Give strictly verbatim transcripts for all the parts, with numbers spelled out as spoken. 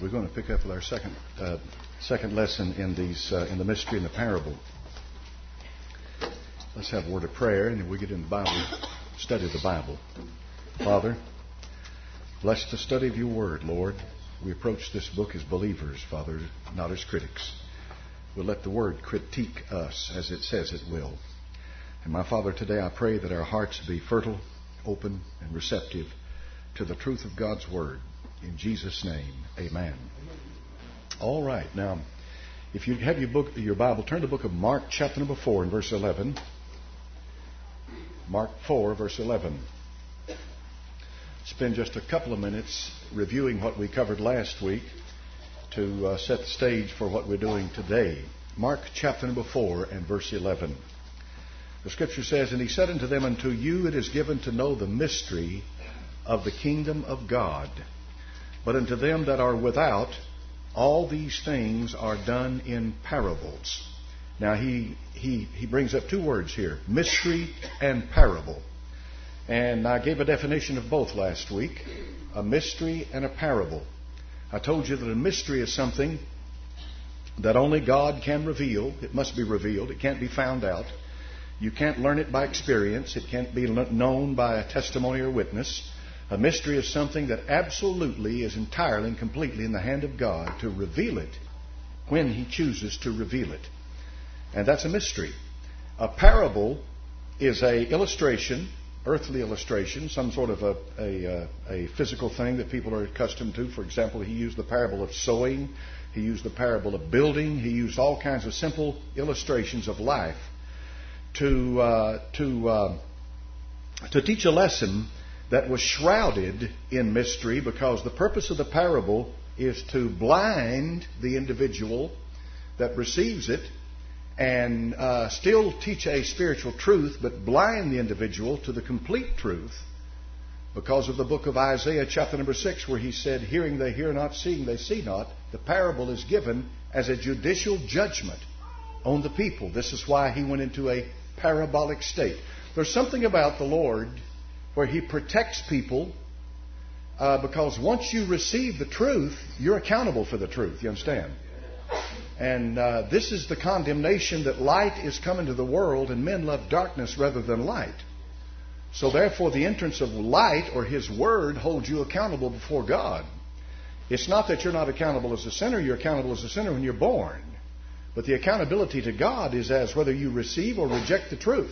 We're going to pick up with our second uh, second lesson in these uh, in the mystery and the parable. Let's have a word of prayer, and then we get in the Bible, study the Bible. Father, bless the study of your word, Lord. We approach this book as believers, Father, not as critics. We'll let the word critique us as it says it will. And my Father, today I pray that our hearts be fertile, open, and receptive to the truth of God's word. In Jesus' name, amen. All right. Now, if you have your book, your Bible, turn to the book of Mark, chapter number four, and verse eleven. Mark four, verse eleven. Spend just a couple of minutes reviewing what we covered last week to uh, set the stage for what we're doing today. Mark chapter number four and verse eleven. The scripture says, "And he said unto them, Unto you it is given to know the mystery of the kingdom of God. But unto them that are without, all these things are done in parables." Now he he he brings up two words here, mystery and parable. And I gave a definition of both last week, a mystery and a parable. I told you that a mystery is something that only God can reveal. It must be revealed. It can't be found out. You can't learn it by experience. It can't be known by a testimony or witness. A mystery is something that absolutely is entirely and completely in the hand of God to reveal it when He chooses to reveal it. And that's a mystery. A parable is a illustration, earthly illustration, some sort of a, a, a physical thing that people are accustomed to. For example, He used the parable of sowing. He used the parable of building. He used all kinds of simple illustrations of life to uh, to uh, to teach a lesson that was shrouded in mystery, because the purpose of the parable is to blind the individual that receives it and uh, still teach a spiritual truth, but blind the individual to the complete truth, because of the book of Isaiah chapter number six, where he said, "Hearing they hear not, seeing they see not." The parable is given as a judicial judgment on the people. This is why He went into a parabolic state. There's something about the Lord where He protects people, uh, because once you receive the truth, you're accountable for the truth. You understand? And uh, this is the condemnation, that light is come into the world, and men love darkness rather than light. So therefore, the entrance of light, or His Word, holds you accountable before God. It's not that you're not accountable as a sinner. You're accountable as a sinner when you're born. But the accountability to God is as whether you receive or reject the truth.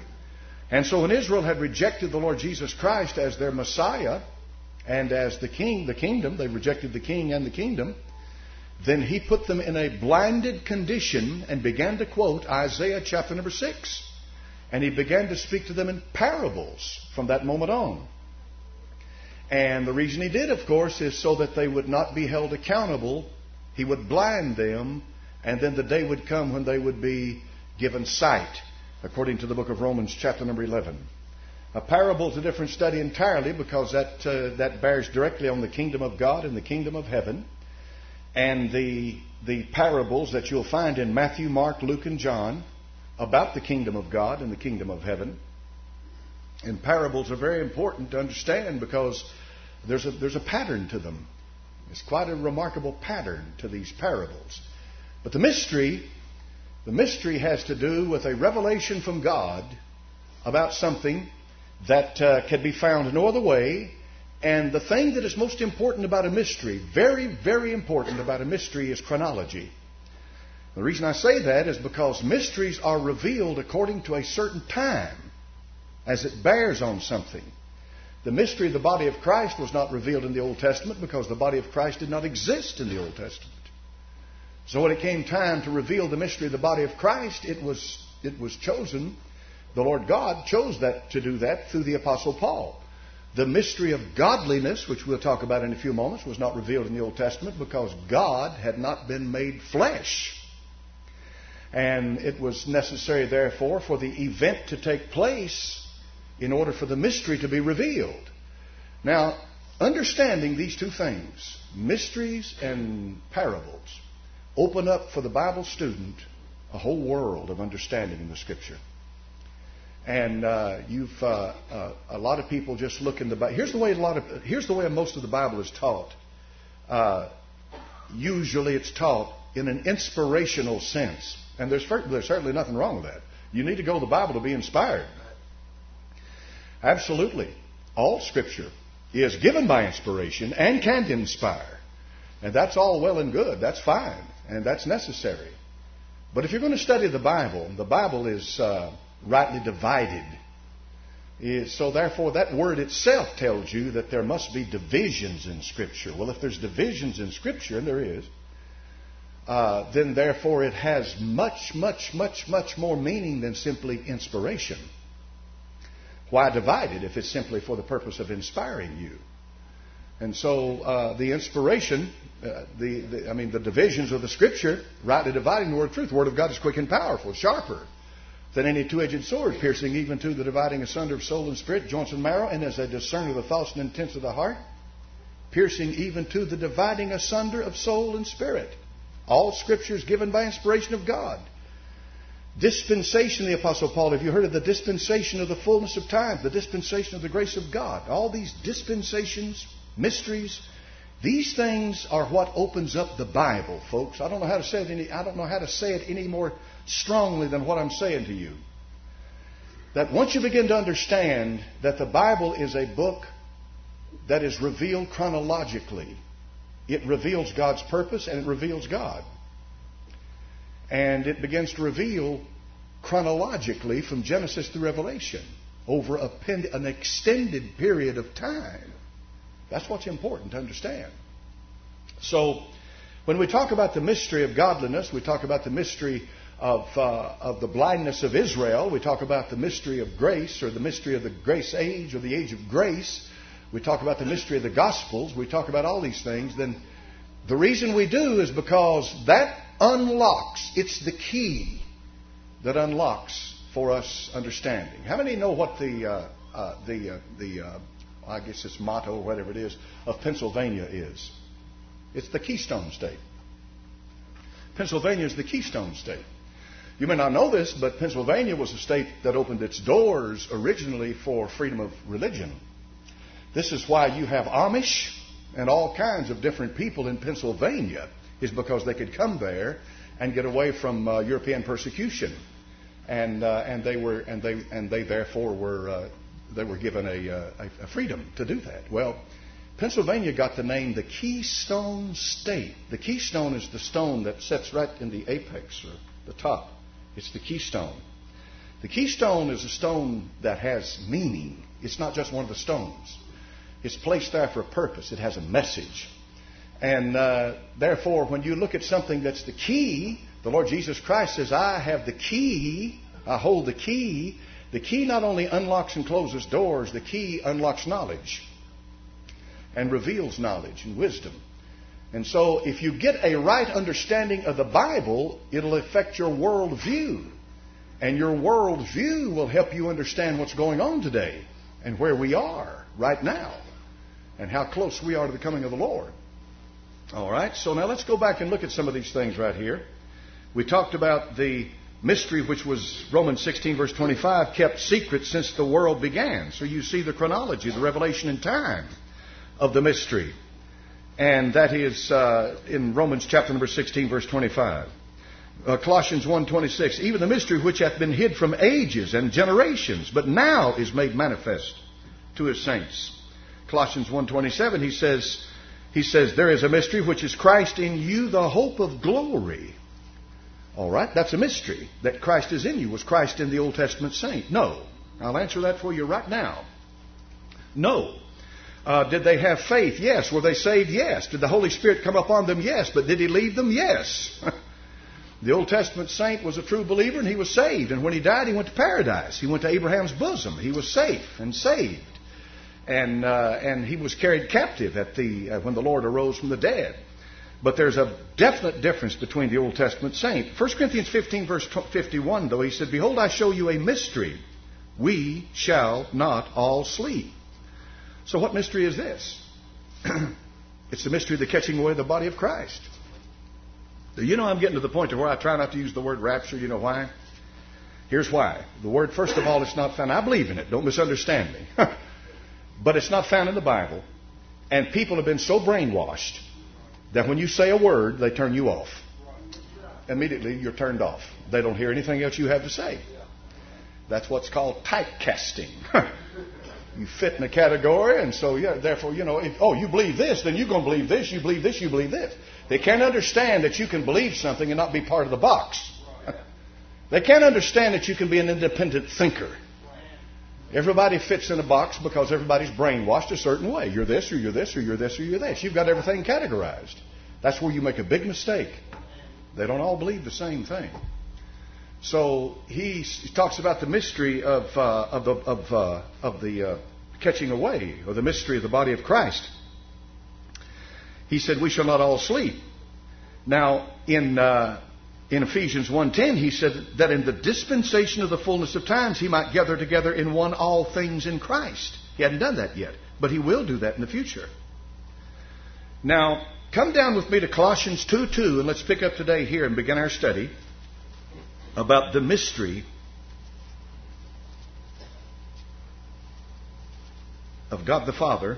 And so when Israel had rejected the Lord Jesus Christ as their Messiah and as the King, the kingdom, they rejected the King and the kingdom, then He put them in a blinded condition and began to quote Isaiah chapter number six. And He began to speak to them in parables from that moment on. And the reason He did, of course, is so that they would not be held accountable. He would blind them, and then the day would come when they would be given sight, according to the book of Romans chapter number eleven. A parable is a different study entirely, because that uh, that bears directly on the kingdom of God and the kingdom of heaven. And the the parables that you'll find in Matthew, Mark, Luke, and John about the kingdom of God and the kingdom of heaven. And parables are very important to understand, because there's a there's a pattern to them. It's quite a remarkable pattern to these parables. But the mystery, the mystery has to do with a revelation from God about something that uh, can be found no other way. And the thing that is most important about a mystery, very, very important about a mystery, is chronology. The reason I say that is because mysteries are revealed according to a certain time, as it bears on something. The mystery of the body of Christ was not revealed in the Old Testament, because the body of Christ did not exist in the Old Testament. So when it came time to reveal the mystery of the body of Christ, it was it was chosen. The Lord God chose that to do that through the Apostle Paul. The mystery of godliness, which we'll talk about in a few moments, was not revealed in the Old Testament, because God had not been made flesh. And it was necessary, therefore, for the event to take place in order for the mystery to be revealed. Now, understanding these two things, mysteries and parables, open up for the Bible student a whole world of understanding in the Scripture. And uh, you've uh, uh, a lot of people just look in the Bible. Here's the way a lot of here's the way most of the Bible is taught. Uh, usually it's taught in an inspirational sense. And there's, there's certainly nothing wrong with that. You need to go to the Bible to be inspired. Absolutely. All Scripture is given by inspiration and can inspire. And that's all well and good. That's fine. And that's necessary. But if you're going to study the Bible, the Bible is uh, rightly divided. So therefore, that word itself tells you that there must be divisions in Scripture. Well, if there's divisions in Scripture, and there is, uh, then therefore it has much, much, much, much more meaning than simply inspiration. Why divided if it's simply for the purpose of inspiring you? And so uh, the inspiration, uh, the, the I mean the divisions of the Scripture, rightly dividing the word of truth. The Word of God is quick and powerful, sharper than any two-edged sword, piercing even to the dividing asunder of soul and spirit, joints and marrow, and as a discerner of the thoughts and intents of the heart, piercing even to the dividing asunder of soul and spirit. All Scripture is given by inspiration of God. Dispensation, the Apostle Paul, have you heard of the dispensation of the fullness of time? The dispensation of the grace of God. All these dispensations, mysteries, these things are what opens up the Bible, folks. I don't know how to say it any, I don't know how to say it any more strongly than what I'm saying to you. That once you begin to understand that the Bible is a book that is revealed chronologically, it reveals God's purpose and it reveals God. And it begins to reveal chronologically from Genesis to Revelation over a pen, an extended period of time. That's what's important to understand. So, when we talk about the mystery of godliness, we talk about the mystery of, uh, of the blindness of Israel, we talk about the mystery of grace, or the mystery of the grace age, or the age of grace, we talk about the mystery of the Gospels, we talk about all these things, then the reason we do is because that unlocks, it's the key that unlocks for us understanding. How many know what the, uh, uh, the, uh, the uh, I guess it's motto or whatever it is, of Pennsylvania is? It's the Keystone State. Pennsylvania is the Keystone State. You may not know this, but Pennsylvania was a state that opened its doors originally for freedom of religion. This is why you have Amish and all kinds of different people in Pennsylvania, is because they could come there and get away from uh, European persecution, and uh, and they were and they and they therefore were uh, they were given a, uh, a freedom to do that. Well, Pennsylvania got the name the Keystone State. The keystone is the stone that sits right in the apex or the top. It's the keystone. The keystone is a stone that has meaning. It's not just one of the stones. It's placed there for a purpose. It has a message. And uh, therefore, when you look at something that's the key, the Lord Jesus Christ says, I have the key. I hold the key. The key not only unlocks and closes doors, the key unlocks knowledge and reveals knowledge and wisdom. And so if you get a right understanding of the Bible, it'll affect your worldview. And your worldview will help you understand what's going on today and where we are right now and how close we are to the coming of the Lord. All right, so now let's go back and look at some of these things right here. We talked about the mystery, which was Romans sixteen, verse twenty-five, kept secret since the world began. So you see the chronology, the revelation in time of the mystery. And that is uh, in Romans chapter number sixteen, verse twenty-five. Uh, Colossians one twenty-six, even the mystery which hath been hid from ages and generations, but now is made manifest to his saints. Colossians one twenty-seven, he says, he says, there is a mystery which is Christ in you, the hope of glory. All right, that's a mystery, that Christ is in you. Was Christ in the Old Testament saint? No. I'll answer that for you right now. No. Uh, did they have faith? Yes. Were they saved? Yes. Did the Holy Spirit come upon them? Yes. But did He leave them? Yes. The Old Testament saint was a true believer and he was saved. And when he died, he went to paradise. He went to Abraham's bosom. He was safe and saved. And uh, and he was carried captive at the uh, when the Lord arose from the dead. But there's a definite difference between the Old Testament saint. First Corinthians fifteen, verse fifty-one, though, he said, behold, I show you a mystery. We shall not all sleep. So what mystery is this? It's the mystery of the catching away of the body of Christ. You know, I'm getting to the point to where I try not to use the word rapture. You know why? Here's why. The word, first of all, it's not found. I believe in it. Don't misunderstand me. But it's not found in the Bible. And people have been so brainwashed that when you say a word, they turn you off. Immediately you're turned off. They don't hear anything else you have to say. That's what's called typecasting. You fit in a category, and so yeah, therefore, you know, if, oh, you believe this, then you're going to believe this, you believe this, you believe this. They can't understand that you can believe something and not be part of the box. They can't understand that you can be an independent thinker. Everybody fits in a box because everybody's brainwashed a certain way. You're this, or you're this, or you're this, or you're this. You've got everything categorized. That's where you make a big mistake. They don't all believe the same thing. So he, he talks about the mystery of uh, of the of uh, of the uh, catching away, or the mystery of the body of Christ. He said, "We shall not all sleep." Now, in uh, in Ephesians one ten, he said that in the dispensation of the fullness of times, he might gather together in one all things in Christ. He hadn't done that yet, but he will do that in the future. Now, come down with me to Colossians two two, and let's pick up today here and begin our study about the mystery of God the Father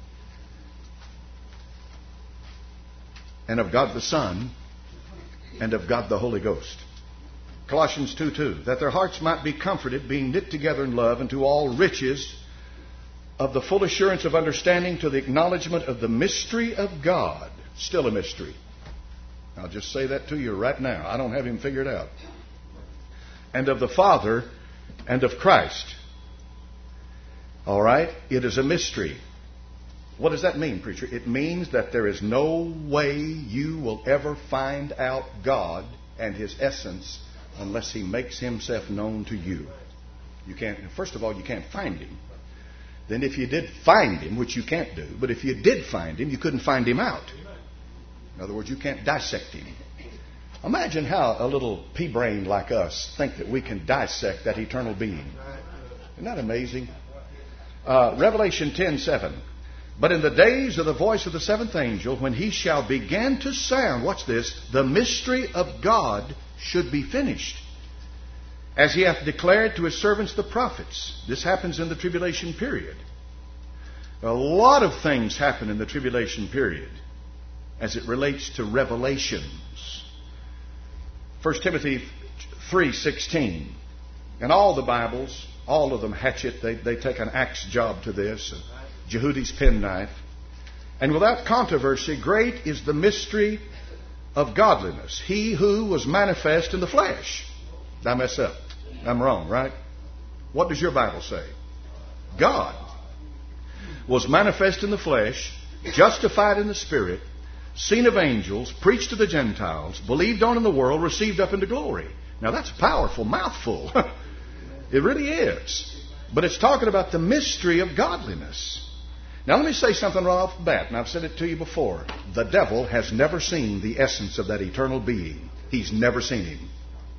and of God the Son and of God the Holy Ghost. Colossians two two, that their hearts might be comforted, being knit together in love, unto all riches of the full assurance of understanding, to the acknowledgement of the mystery of God. Still a mystery. I'll just say that to you right now. I don't have him figured out. And of the Father and of Christ. All right? It is a mystery. What does that mean, preacher? It means that there is no way you will ever find out God and his essence unless he makes himself known to you. You can't, first of all, you can't find him. Then if you did find him, which you can't do, but if you did find him, you couldn't find him out. In other words, you can't dissect him. Imagine how a little pea-brain like us think that we can dissect that eternal being. Isn't that amazing? Uh, Revelation ten seven. But in the days of the voice of the seventh angel, when he shall begin to sound, watch this, the mystery of God should be finished, as he hath declared to his servants the prophets. This happens in the tribulation period. A lot of things happen in the tribulation period as it relates to revelations. First Timothy three sixteen. And all the Bibles, all of them hatchet. They, they take an axe job to this. Jehudi's penknife. And without controversy, great is the mystery of godliness. He who was manifest in the flesh. Did I mess up? I'm wrong, right? What does your Bible say? God was manifest in the flesh, justified in the Spirit, seen of angels, preached to the Gentiles, believed on in the world, received up into glory. Now that's a powerful mouthful. It really is. But it's talking about the mystery of godliness. Now let me say something right off the bat, and I've said it to you before. The devil has never seen the essence of that eternal being. He's never seen him.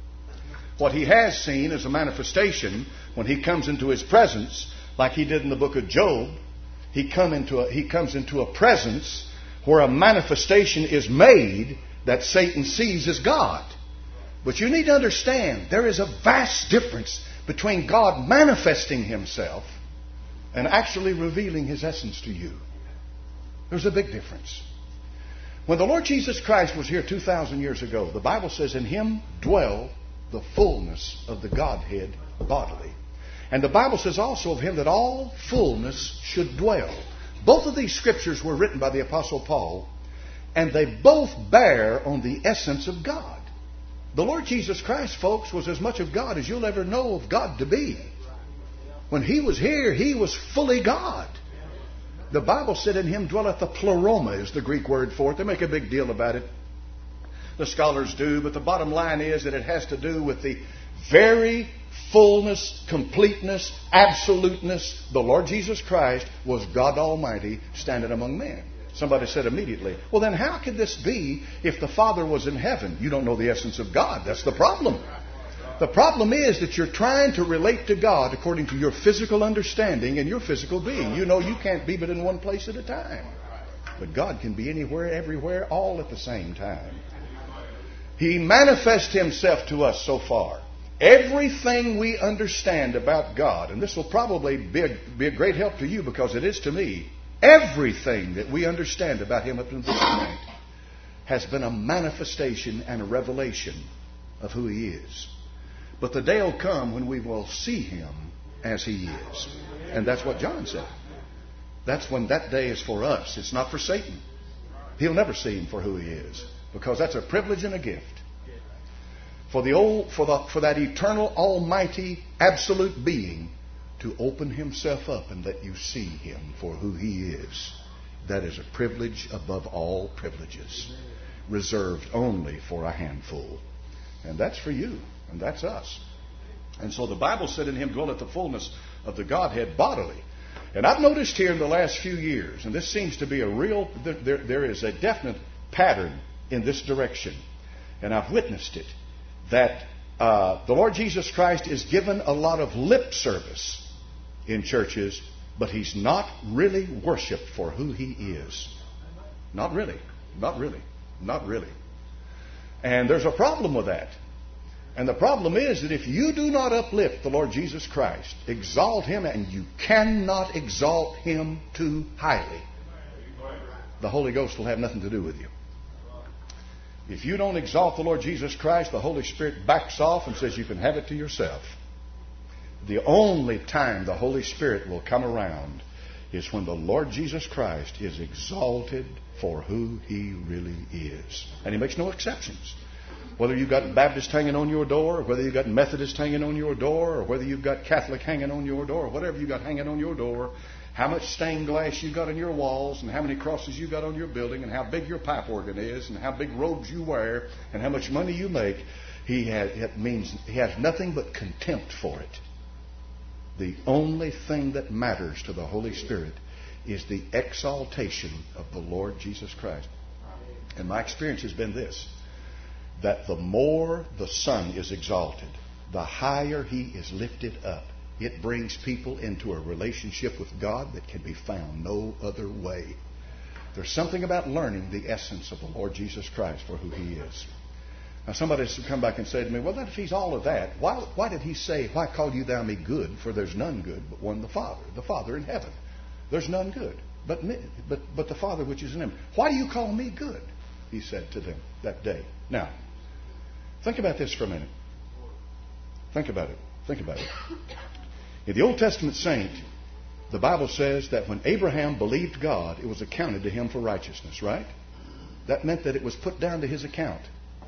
What he has seen is a manifestation when he comes into his presence, like he did in the book of Job. He, come into a, he comes into a presence where a manifestation is made that Satan sees as God. But you need to understand, there is a vast difference between God manifesting himself and actually revealing his essence to you. There's a big difference. When the Lord Jesus Christ was here two thousand years ago, the Bible says, in him dwell the fullness of the Godhead bodily. And the Bible says also of him that all fullness should dwell. Both of these scriptures were written by the Apostle Paul, and they both bear on the essence of God. The Lord Jesus Christ, folks, was as much of God as you'll ever know of God to be. When he was here, he was fully God. The Bible said in him dwelleth the pleroma, is the Greek word for it. They make a big deal about it. The scholars do, but the bottom line is that it has to do with the very fullness, completeness, absoluteness. The Lord Jesus Christ was God Almighty standing among men. Somebody said immediately, well then how could this be if the Father was in heaven? You don't know the essence of God. That's the problem. The problem is that you're trying to relate to God according to your physical understanding and your physical being. You know you can't be but in one place at a time. But God can be anywhere, everywhere, all at the same time. He manifests himself to us so far. Everything we understand about God, and this will probably be a, be a great help to you because it is to me, everything that we understand about him up to this point has been a manifestation and a revelation of who He is. But the day will come when we will see Him as He is. And that's what John said. That's when that day is for us. It's not for Satan. He'll never see Him for who He is, because that's a privilege and a gift. For the old, for the, for that eternal, almighty, absolute being to open Himself up and let you see Him for who He is, that is a privilege above all privileges, reserved only for a handful. And that's for you, and that's us. And so the Bible said, in Him dwelleth the fullness of the Godhead bodily. And I've noticed here in the last few years, and this seems to be a real, there, there is a definite pattern in this direction, and I've witnessed it, that uh, the Lord Jesus Christ is given a lot of lip service in churches, but He's not really worshiped for who He is. Not really. Not really. Not really. And there's a problem with that. And the problem is that if you do not uplift the Lord Jesus Christ, exalt Him, and you cannot exalt Him too highly, the Holy Ghost will have nothing to do with you. If you don't exalt the Lord Jesus Christ, the Holy Spirit backs off and says you can have it to yourself. The only time the Holy Spirit will come around is when the Lord Jesus Christ is exalted for who He really is. And He makes no exceptions. Whether you've got Baptist hanging on your door, or whether you've got Methodist hanging on your door, or whether you've got Catholic hanging on your door, or whatever you've got hanging on your door, how much stained glass you got in your walls, and how many crosses you got on your building, and how big your pipe organ is, and how big robes you wear, and how much money you make, He has, it means He has nothing but contempt for it. The only thing that matters to the Holy Spirit is the exaltation of the Lord Jesus Christ. And my experience has been this, that the more the Son is exalted, the higher He is lifted up. It brings people into a relationship with God that can be found no other way. There's something about learning the essence of the Lord Jesus Christ for who He is. Now somebody has come back and said to me, well, then if He's all of that, why, why did He say, why call you thou me good? For there's none good but one, the Father, the Father in heaven. There's none good but me, but, but the Father which is in Him. Why do you call me good? He said to them that day. Now, think about this for a minute. Think about it. Think about it. In the Old Testament saint, the Bible says that when Abraham believed God, it was accounted to him for righteousness, right? That meant that it was put down to his account.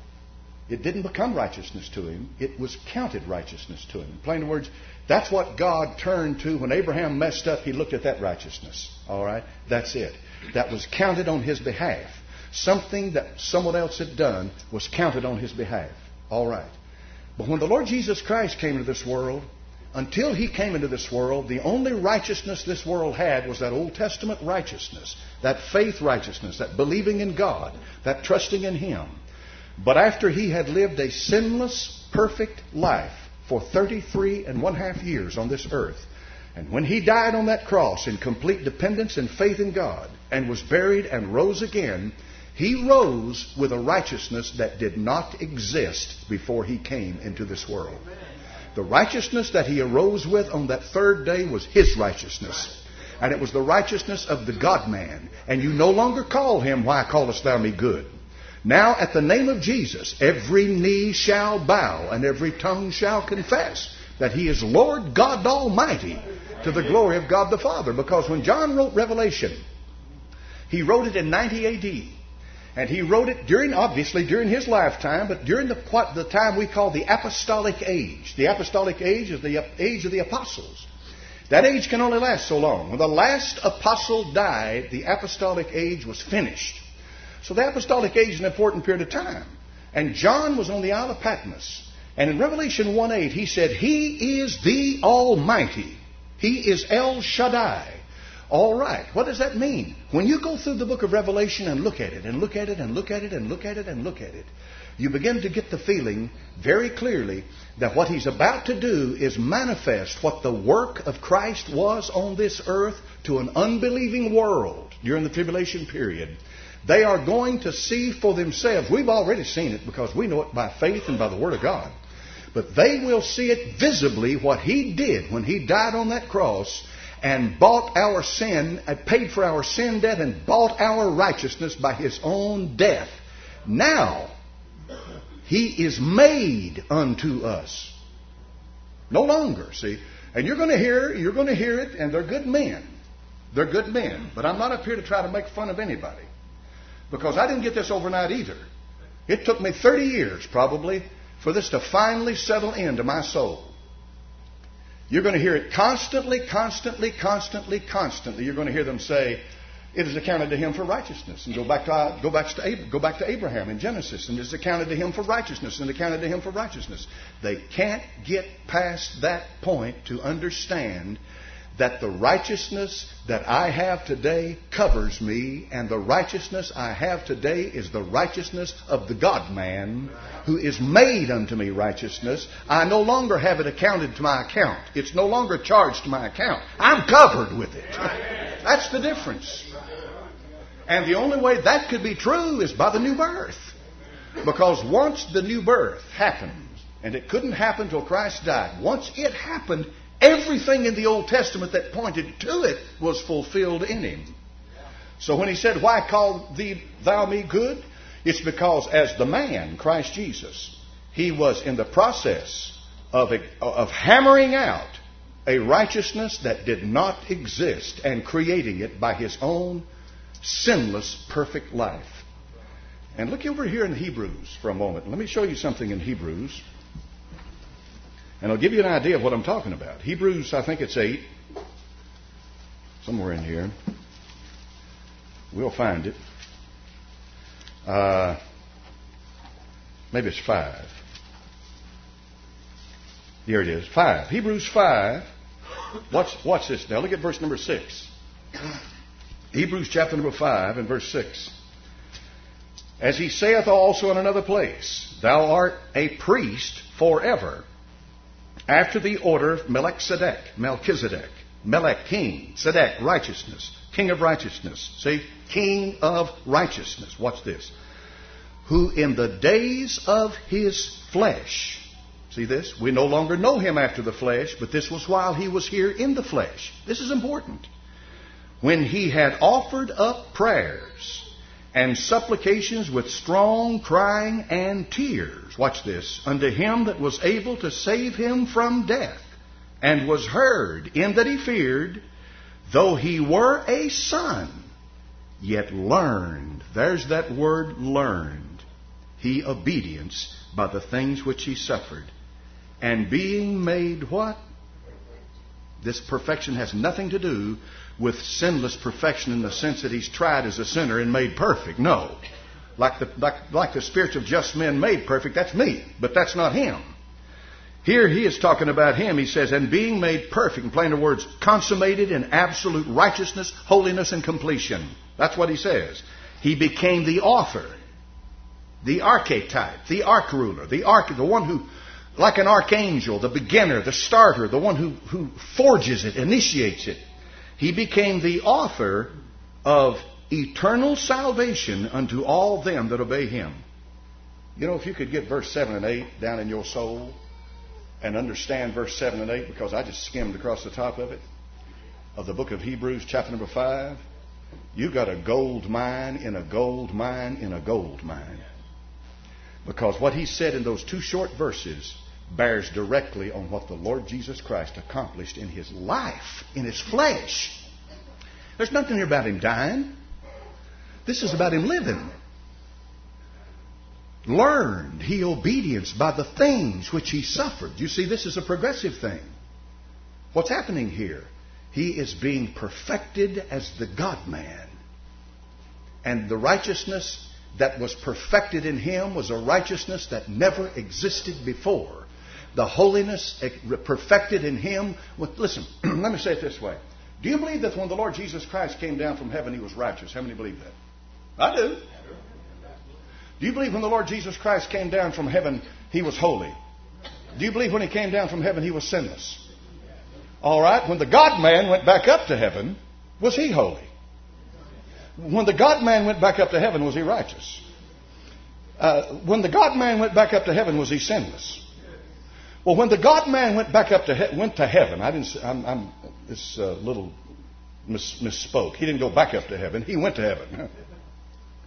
It didn't become righteousness to him. It was counted righteousness to him. In plain words, that's what God turned to. When Abraham messed up, He looked at that righteousness. All right? That's it. That was counted on his behalf. Something that someone else had done was counted on his behalf. All right. But when the Lord Jesus Christ came into this world, until He came into this world, the only righteousness this world had was that Old Testament righteousness, that faith righteousness, that believing in God, that trusting in Him. But after He had lived a sinless, perfect life for thirty-three and one half years on this earth, and when He died on that cross in complete dependence and faith in God, and was buried and rose again, He rose with a righteousness that did not exist before He came into this world. The righteousness that He arose with on that third day was His righteousness. And it was the righteousness of the God-man. And you no longer call Him, why callest thou me good? Now at the name of Jesus, every knee shall bow and every tongue shall confess that He is Lord God Almighty, to the glory of God the Father. Because when John wrote Revelation, he wrote it in ninety A D. And he wrote it during, obviously, during his lifetime, but during the, what the time we call the apostolic age. The apostolic age is the age of the apostles. That age can only last so long. When the last apostle died, the apostolic age was finished. So the apostolic age is an important period of time. And John was on the Isle of Patmos. And in Revelation one eight, he said, He is the Almighty. He is El Shaddai. All right. What does that mean? When you go through the book of Revelation and look at it, and look at it, and look at it, and look at it, and look at it, you begin to get the feeling very clearly that what He's about to do is manifest what the work of Christ was on this earth to an unbelieving world during the tribulation period. They are going to see for themselves. We've already seen it because we know it by faith and by the Word of God. But they will see it visibly what He did when He died on that cross and bought our sin, paid for our sin debt and bought our righteousness by His own death. Now he is made unto us. No longer, see. And you're going to hear, you're going to hear it, and they're good men. They're good men. But I'm not up here to try to make fun of anybody. Because I didn't get this overnight either. It took me thirty years, probably, for this to finally settle into my soul. You're going to hear it constantly, constantly, constantly, constantly. You're going to hear them say, it is accounted to him for righteousness. And go back to go back to go back to Abraham in Genesis, and it's accounted to him for righteousness, and accounted to him for righteousness. They can't get past that point to understand that the righteousness that I have today covers me, and the righteousness I have today is the righteousness of the God-man who is made unto me righteousness. I no longer have it accounted to my account. It's no longer charged to my account. I'm covered with it. That's the difference. And the only way that could be true is by the new birth. Because once the new birth happens, and it couldn't happen till Christ died, once it happened, everything in the Old Testament that pointed to it was fulfilled in him. So when he said, why call thee thou me good? It's because as the man, Christ Jesus, he was in the process of, of hammering out a righteousness that did not exist and creating it by his own sinless, perfect life. And look over here in Hebrews for a moment. Let me show you something in Hebrews. And I'll give you an idea of what I'm talking about. Hebrews, I think it's eight. Somewhere in here. We'll find it. Uh, maybe it's five. Here it is. Five. Hebrews five. Watch, watch this now. Look at verse number six. Hebrews chapter number five and verse six. As he saith also in another place, thou art a priest forever, after the order of Melchizedek, Melchizedek, Melech, king, Zedek, righteousness, king of righteousness. See, king of righteousness. Watch this. Who in the days of his flesh, see this? We no longer know him after the flesh, but this was while he was here in the flesh. This is important. When he had offered up prayers and supplications with strong crying and tears, watch this, unto him that was able to save him from death, and was heard in that he feared, though he were a son, yet learned, there's that word learned, he obedience by the things which he suffered. And being made what? This perfection has nothing to do with sinless perfection in the sense that he's tried as a sinner and made perfect. No. Like the, like, like the spirits of just men made perfect, that's me. But that's not him. Here he is talking about him. He says, and being made perfect, in plainer words, consummated in absolute righteousness, holiness, and completion. That's what he says. He became the author, the archetype, the arch ruler, the arch, the one who, like an archangel, the beginner, the starter, the one who, who forges it, initiates it. He became the author of eternal salvation unto all them that obey him. You know, if you could get verse seven and eight down in your soul and understand verse seven and eight, because I just skimmed across the top of it, of the book of Hebrews, chapter number five, you got a gold mine in a gold mine in a gold mine. Because what he said in those two short verses bears directly on what the Lord Jesus Christ accomplished in his life, in his flesh. There's nothing here about him dying. This is about him living. Learned he obedience by the things which he suffered. You see, this is a progressive thing. What's happening here? He is being perfected as the God-man. And the righteousness that was perfected in him was a righteousness that never existed before. The holiness perfected in him. Listen, let me say it this way. Do you believe that when the Lord Jesus Christ came down from heaven, he was righteous? How many believe that? I do. Do you believe when the Lord Jesus Christ came down from heaven, he was holy? Do you believe when he came down from heaven, he was sinless? All right. When the God-man went back up to heaven, was he holy? When the God-man went back up to heaven, was he righteous? Uh, when the God-man went back up to heaven, was he sinless? Well, when the God-man went back up to he- went to heaven, I didn't. I'm, I'm this uh, little mis- misspoke. He didn't go back up to heaven. He went to heaven.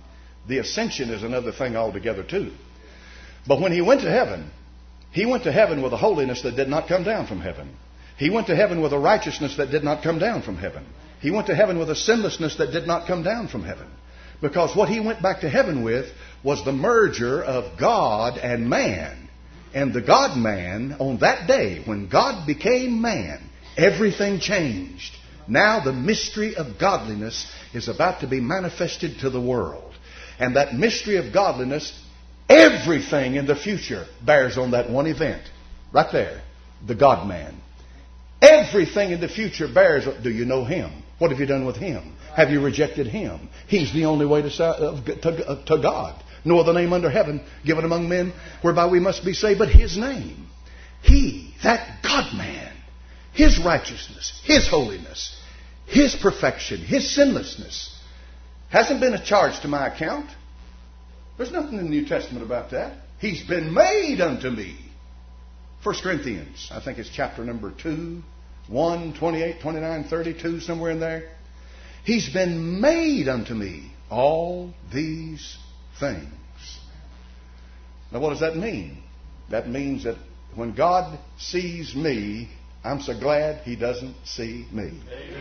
The ascension is another thing altogether too. But when he went to heaven, he went to heaven with a holiness that did not come down from heaven. He went to heaven with a righteousness that did not come down from heaven. He went to heaven with a sinlessness that did not come down from heaven. Because what he went back to heaven with was the merger of God and man. And the God-man, on that day, when God became man, everything changed. Now the mystery of godliness is about to be manifested to the world. And that mystery of godliness, everything in the future bears on that one event. Right there. The God-man. Everything in the future bears. Do you know Him? What have you done with Him? Have you rejected Him? He's the only way to, to, to God. No other name under heaven given among men whereby we must be saved but His name. He, that God-man, His righteousness, His holiness, His perfection, His sinlessness hasn't been a charge to my account. There's nothing in the New Testament about that. He's been made unto me. First Corinthians, I think it's chapter number two, one, twenty-eight, twenty-nine, thirty-two, somewhere in there. He's been made unto me all these things. Now what does that mean? That means that when God sees me, I'm so glad He doesn't see me.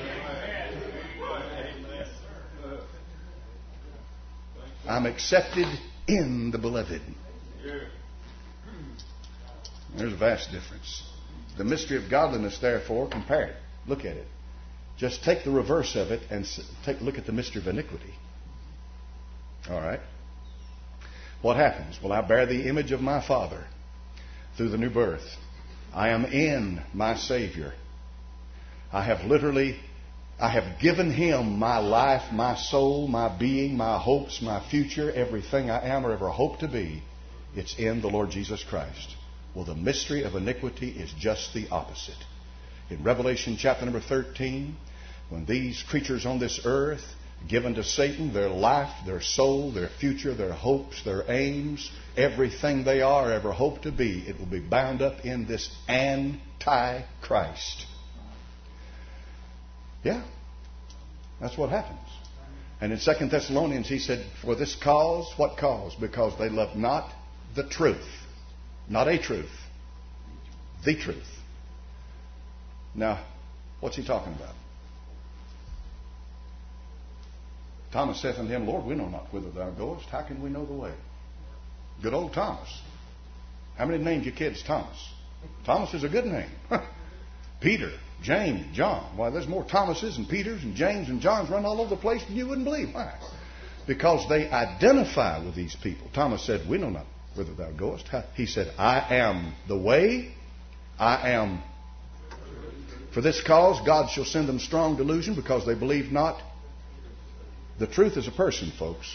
I'm accepted in the beloved. There's a vast difference. The mystery of godliness, therefore, compare it. Look at it. Just take the reverse of it and take a look at the mystery of iniquity. All right? What happens? Well, I bear the image of my Father through the new birth. I am in my Savior. I have literally, I have given Him my life, my soul, my being, my hopes, my future, everything I am or ever hope to be. It's in the Lord Jesus Christ. Well, the mystery of iniquity is just the opposite. In Revelation chapter number thirteen, when these creatures on this earth, given to Satan, their life, their soul, their future, their hopes, their aims, everything they are, ever hope to be, it will be bound up in this Antichrist. Yeah, that's what happens. And in Second Thessalonians, he said, for this cause, what cause? Because they love not the truth. Not a truth. The truth. Now, what's he talking about? Thomas saith unto him, Lord, we know not whither thou goest. How can we know the way? Good old Thomas. How many named your kids Thomas? Thomas is a good name. Peter, James, John. Why, there's more Thomases and Peters and James and Johns running all over the place than you wouldn't believe. Why? Because they identify with these people. Thomas said, we know not whither thou goest. He said, I am the way. I am. For this cause God shall send them strong delusion, because they believe not. The truth is a person, folks.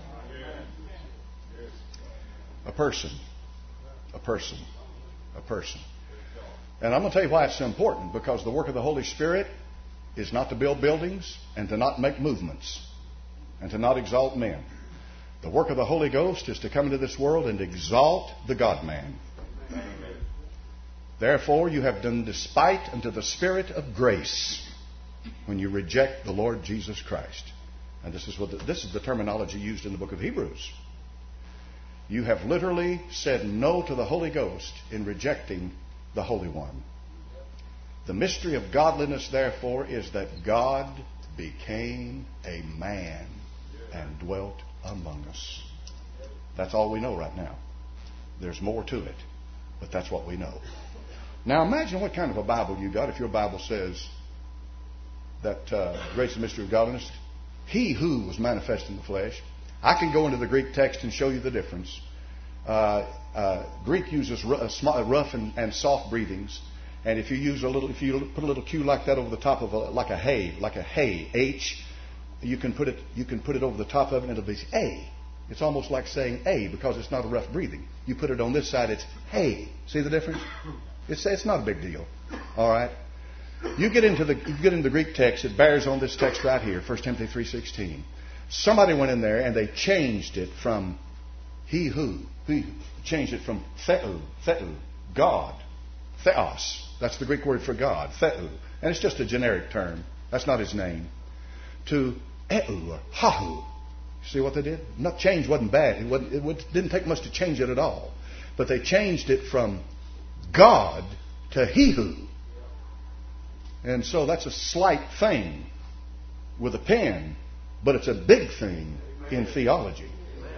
A person. A person. A person. And I'm going to tell you why it's so important. Because the work of the Holy Spirit is not to build buildings and to not make movements and to not exalt men. The work of the Holy Ghost is to come into this world and exalt the God-man. Therefore, you have done despite unto the Spirit of grace when you reject the Lord Jesus Christ. And this is what the, this is the terminology used in the book of Hebrews. You have literally said no to the Holy Ghost in rejecting the Holy One. The mystery of godliness, therefore, is that God became a man and dwelt among us. That's all we know right now. There's more to it, but that's what we know. Now imagine what kind of a Bible you got if your Bible says that uh, grace and mystery of godliness, He who was manifest in the flesh. I can go into the Greek text and show you the difference. Uh, uh, Greek uses rough and, and soft breathings, and if you use a little, if you put a little Q like that over the top of a, like a hay, like a hay, H, you can put it, you can put it over the top of it, and it'll be A. It's almost like saying A because it's not a rough breathing. You put it on this side, it's hey. See the difference? It's it's not a big deal. All right. You get into the you get into the Greek text. It bears on this text right here, First Timothy three sixteen. Somebody went in there and they changed it from he who, he changed it from theou, theou, God, theos. That's the Greek word for God, theou, and it's just a generic term. That's not His name. To eu or hahu. See what they did? Not change wasn't bad. It, wasn't, it didn't take much to change it at all. But they changed it from God to he who. And so that's a slight thing with a pen, but it's a big thing in theology.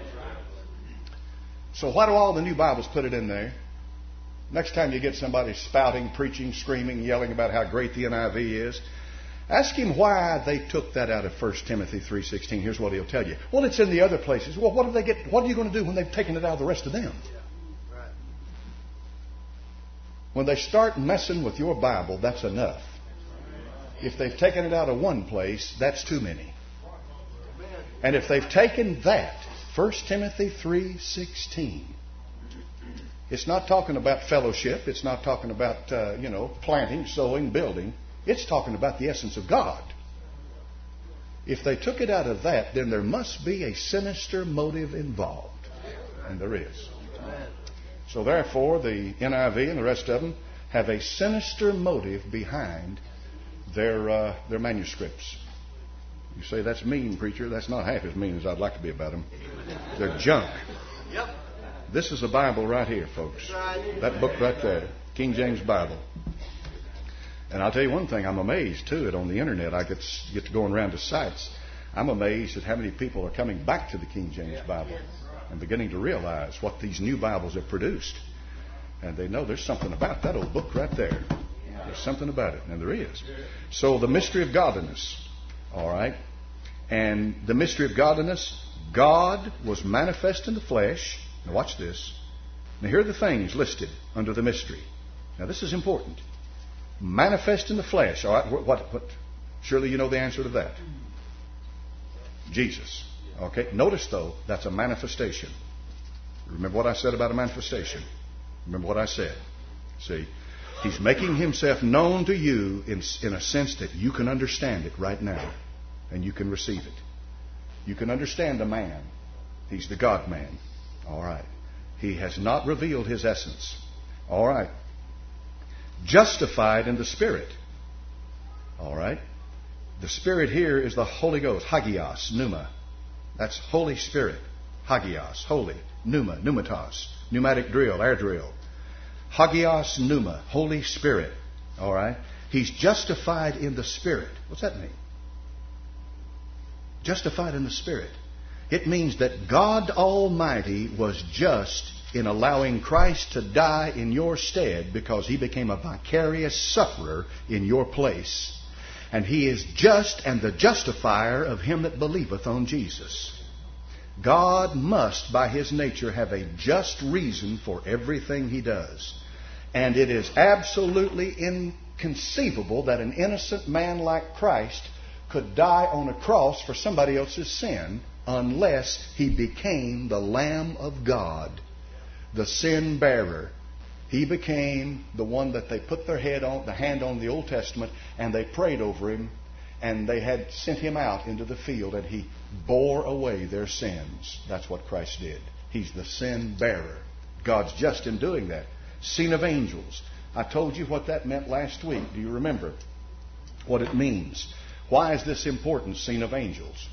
So why do all the new Bibles put it in there? Next time you get somebody spouting, preaching, screaming, yelling about how great the N I V is, ask him why they took that out of First Timothy three sixteen. Here's what he'll tell you. Well, it's in the other places. Well, what do they get? What are you going to do when they've taken it out of the rest of them? When they start messing with your Bible, that's enough. If they've taken it out of one place, that's too many. And if they've taken that, First Timothy three sixteen, it's not talking about fellowship. It's not talking about, uh, you know, planting, sowing, building. It's talking about the essence of God. If they took it out of that, then there must be a sinister motive involved. And there is. So therefore, the N I V and the rest of them have a sinister motive behind their uh, their manuscripts. You say, that's mean, preacher. That's not half as mean as I'd like to be about them. They're junk. Yep. This is a Bible right here, folks. That book right there, King James Bible. And I'll tell you one thing, I'm amazed, too, that on the Internet I get, get to going around to sites. I'm amazed at how many people are coming back to the King James Bible and beginning to realize what these new Bibles have produced. And they know there's something about that old book right there. There's something about it, and there is. So the mystery of godliness, all right? And the mystery of godliness, God was manifest in the flesh. Now watch this. Now here are the things listed under the mystery. Now this is important. Manifest in the flesh. All right, what, what, what? Surely you know the answer to that. Jesus. Okay. Notice though, that's a manifestation. Remember what I said about a manifestation? Remember what I said? See, He's making Himself known to you in, in a sense that you can understand it right now, and you can receive it. You can understand a man. He's the God man. All right. He has not revealed His essence. All right. Justified in the Spirit. All right. The Spirit here is the Holy Ghost. Hagios, pneuma. That's Holy Spirit. Hagios, holy. Pneuma, pneumatos. Pneumatic drill, air drill. Hagios, pneuma, Holy Spirit. All right. He's justified in the Spirit. What's that mean? Justified in the Spirit. It means that God Almighty was just in allowing Christ to die in your stead because He became a vicarious sufferer in your place. And He is just and the justifier of him that believeth on Jesus. God must, by His nature, have a just reason for everything He does. And it is absolutely inconceivable that an innocent man like Christ could die on a cross for somebody else's sin unless He became the Lamb of God, the sin bearer. He became the one that they put their head on, the hand on the Old Testament, and they prayed over Him, and they had sent Him out into the field, and He bore away their sins. That's what Christ did. He's the sin bearer. God's just in doing that. Seen of angels. I told you what that meant last week. Do you remember what it means? Why is this important, seen of angels?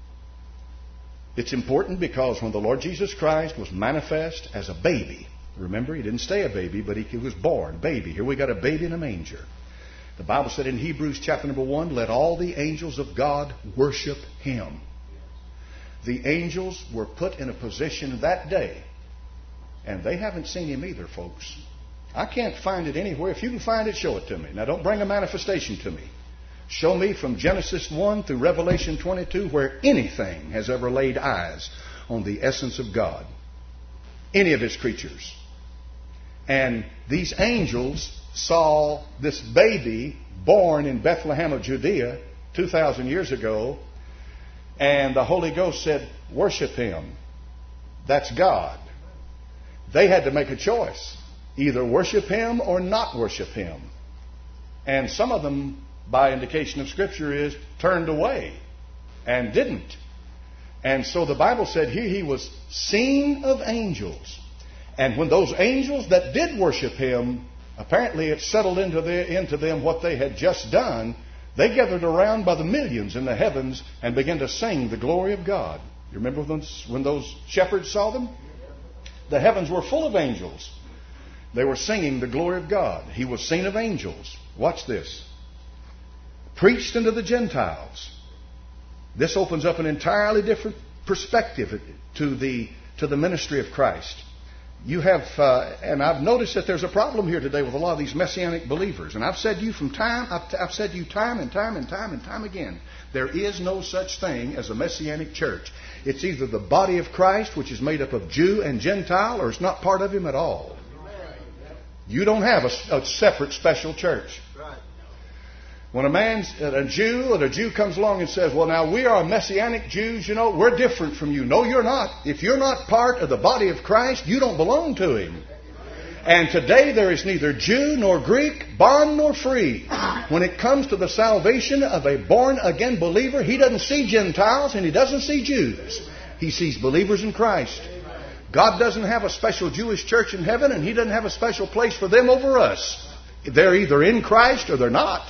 It's important because when the Lord Jesus Christ was manifest as a baby, remember, He didn't stay a baby, but He was born, baby. Here we got a baby in a manger. The Bible said in Hebrews chapter number one, let all the angels of God worship Him. The angels were put in a position that day, and they haven't seen Him either, folks. I can't find it anywhere. If you can find it, show it to me. Now, don't bring a manifestation to me. Show me from Genesis one through Revelation twenty-two where anything has ever laid eyes on the essence of God. Any of His creatures. And these angels saw this baby born in Bethlehem of Judea two thousand years ago, and the Holy Ghost said, worship Him. That's God. They had to make a choice. Either worship Him or not worship Him. And some of them, by indication of Scripture, is turned away and didn't. And so the Bible said here He was seen of angels. And when those angels that did worship Him, apparently it settled into, the, into them what they had just done, they gathered around by the millions in the heavens and began to sing the glory of God. You remember when, when those shepherds saw them? The heavens were full of angels. They were singing the glory of God. He was seen of angels. Watch this. Preached unto the Gentiles. This opens up an entirely different perspective to the, to the ministry of Christ. You have, uh, and I've noticed that there's a problem here today with a lot of these messianic believers. And I've said to you from time, I've, t- I've said to you time and time and time and time again, there is no such thing as a messianic church. It's either the body of Christ, which is made up of Jew and Gentile, or it's not part of Him at all. You don't have a, a separate special church. When a man's a Jew and a Jew comes along and says, well, now we are Messianic Jews, you know, we're different from you. No, you're not. If you're not part of the body of Christ, you don't belong to Him. And today there is neither Jew nor Greek, bond nor free. When it comes to the salvation of a born-again believer, he doesn't see Gentiles and he doesn't see Jews. He sees believers in Christ. God doesn't have a special Jewish church in heaven, and He doesn't have a special place for them over us. They're either in Christ or they're not.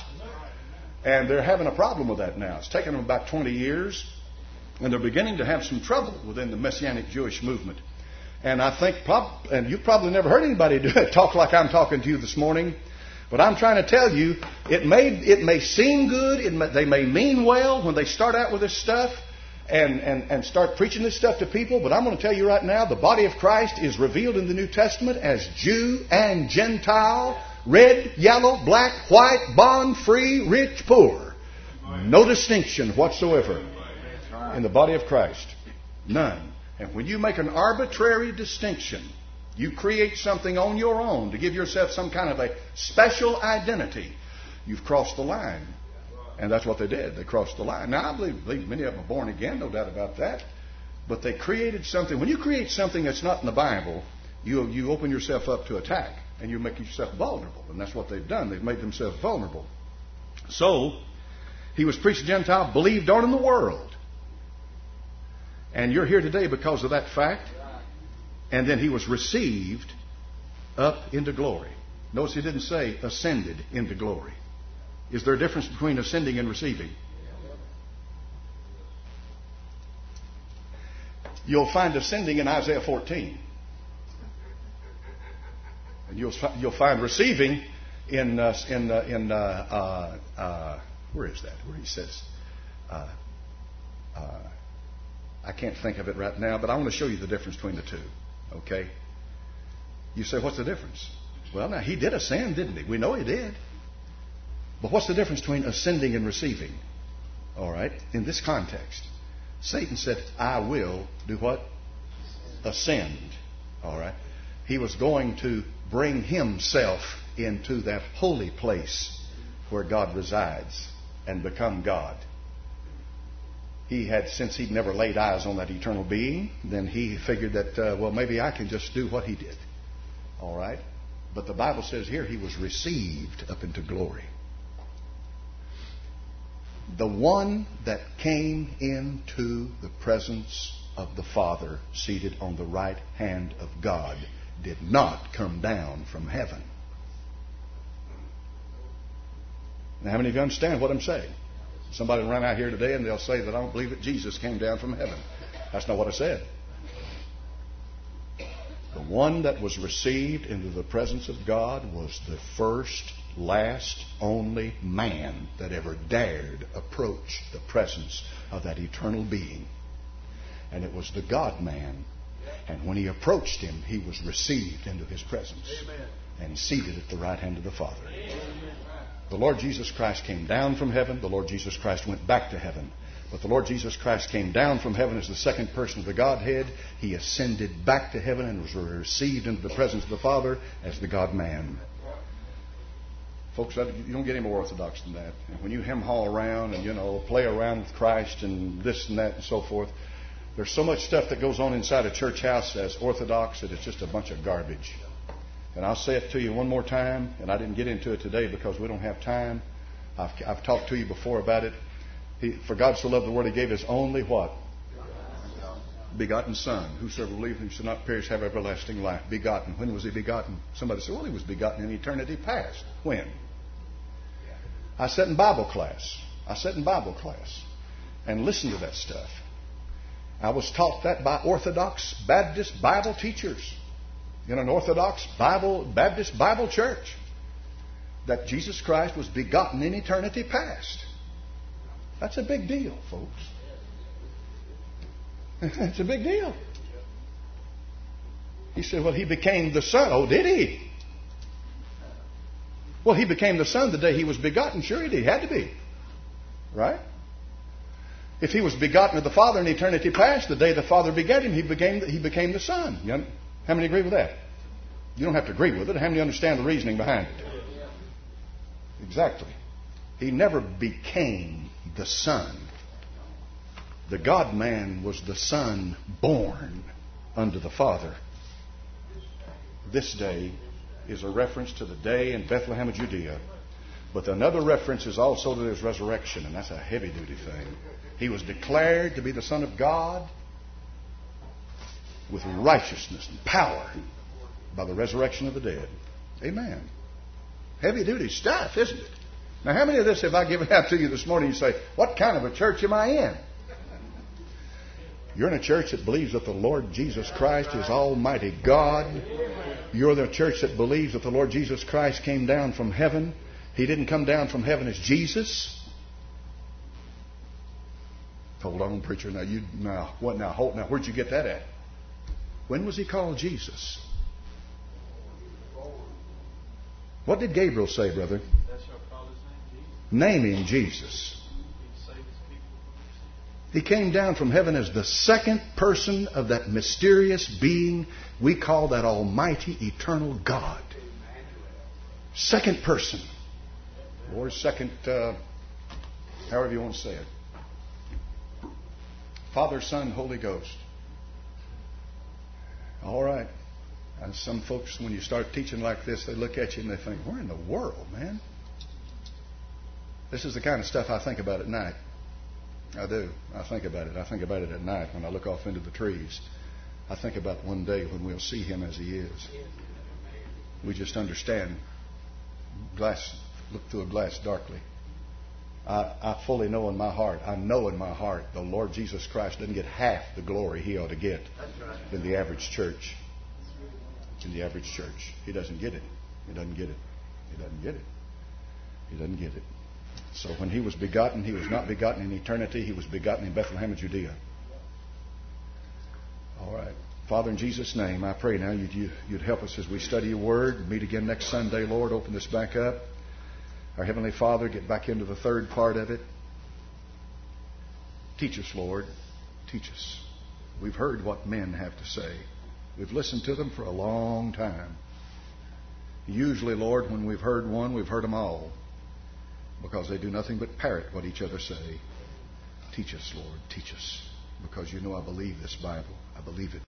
And they're having a problem with that now. It's taken them about twenty years, and they're beginning to have some trouble within the Messianic Jewish movement. And I think, prob- and you've probably never heard anybody do it, talk like I'm talking to you this morning, but I'm trying to tell you, it may it may seem good, it may, they may mean well when they start out with this stuff and, and, and start preaching this stuff to people, but I'm going to tell you right now, the body of Christ is revealed in the New Testament as Jew and Gentile, red, yellow, black, white, bond, free, rich, poor. No distinction whatsoever in the body of Christ. None. And when you make an arbitrary distinction, you create something on your own to give yourself some kind of a special identity, you've crossed the line. And that's what they did. They crossed the line. Now, I believe, believe many of them are born again, no doubt about that. But they created something. When you create something that's not in the Bible, you, you open yourself up to attack. And you make yourself vulnerable. And that's what they've done. They've made themselves vulnerable. So, he was preached to Gentile, believed on in the world. And you're here today because of that fact. And then he was received up into glory. Notice he didn't say ascended into glory. Is there a difference between ascending and receiving? You'll find ascending in Isaiah fourteen. And you'll you'll find receiving in uh, in uh, in uh, uh, uh, where is that? Where he says, uh, uh, I can't think of it right now, but I want to show you the difference between the two. Okay? You say, what's the difference? Well, now he did ascend, didn't he? We know he did. But what's the difference between ascending and receiving? All right. In this context, Satan said, "I will do what? Ascend." All right. He was going to bring himself into that holy place where God resides and become God. He had, since he'd never laid eyes on that eternal being, then he figured that, uh, well, maybe I can just do what he did. All right? But the Bible says here he was received up into glory. The one that came into the presence of the Father seated on the right hand of God did not come down from heaven. Now, how many of you understand what I'm saying? Somebody will run out here today and they'll say that I don't believe that Jesus came down from heaven. That's not what I said. The one that was received into the presence of God was the first, last, only man that ever dared approach the presence of that eternal being. And it was the God-man. And when he approached him, he was received into his presence. Amen. And seated at the right hand of the Father. Amen. The Lord Jesus Christ came down from heaven. The Lord Jesus Christ went back to heaven. But the Lord Jesus Christ came down from heaven as the second person of the Godhead. He ascended back to heaven and was received into the presence of the Father as the God-man. Folks, you don't get any more orthodox than that. And when you hem-haw around and, you know, play around with Christ and this and that and so forth, there's so much stuff that goes on inside a church house as orthodox that it's just a bunch of garbage. And I'll say it to you one more time, and I didn't get into it today because we don't have time. I've, I've talked to you before about it. He, for God so loved the world, He gave His only what? Begotten Son. Whosoever believes in Him shall not perish, have everlasting life. Begotten. When was He begotten? Somebody said, well, He was begotten in eternity past. When? I sat in Bible class. I sat in Bible class and listened to that stuff. I was taught that by Orthodox Baptist Bible teachers in an Orthodox Bible Baptist Bible church, that Jesus Christ was begotten in eternity past. That's a big deal, folks. It's a big deal. He said, well, he became the Son. Oh, did he? Well, he became the Son the day he was begotten. Sure he did. He had to be. Right? If he was begotten of the Father in eternity past, the day the Father begat him, he became, he became the Son. You, how many agree with that? You don't have to agree with it. How many understand the reasoning behind it? Exactly. He never became the Son. The God-man was the Son born unto the Father. This day is a reference to the day in Bethlehem of Judea. But another reference is also to his resurrection, and that's a heavy-duty thing. He was declared to be the Son of God with righteousness and power by the resurrection of the dead. Amen. Heavy-duty stuff, isn't it? Now, how many of this have I given out to you this morning? You say, what kind of a church am I in? You're in a church that believes that the Lord Jesus Christ is Almighty God. You're in a church that believes that the Lord Jesus Christ came down from heaven. He didn't come down from heaven as Jesus. Hold on, preacher. Now, you now what? Now, hold. Now, where'd you get that at? When was he called Jesus? What did Gabriel say, brother? Name him Jesus. He came down from heaven as the second person of that mysterious being we call that Almighty Eternal God. Second person. Or second, uh, however you want to say it. Father, Son, Holy Ghost. All right. And some folks, when you start teaching like this, they look at you and they think, where in the world, man? This is the kind of stuff I think about at night. I do. I think about it. I think about it at night when I look off into the trees. I think about one day when we'll see Him as He is. We just understand. Glass, look through a glass darkly. I, I fully know in my heart, I know in my heart, the Lord Jesus Christ doesn't get half the glory He ought to get in the average church. In the average church. He doesn't get it. He doesn't get it. He doesn't get it. He doesn't get it. So when He was begotten, He was not begotten in eternity. He was begotten in Bethlehem of Judea. All right. Father, in Jesus' name, I pray now you'd, you'd help us as we study Your Word. Meet again next Sunday, Lord. Open this back up. Our Heavenly Father, get back into the third part of it. Teach us, Lord. Teach us. We've heard what men have to say. We've listened to them for a long time. Usually, Lord, when we've heard one, we've heard them all. Because they do nothing but parrot what each other say. Teach us, Lord. Teach us. Because You know I believe this Bible. I believe it.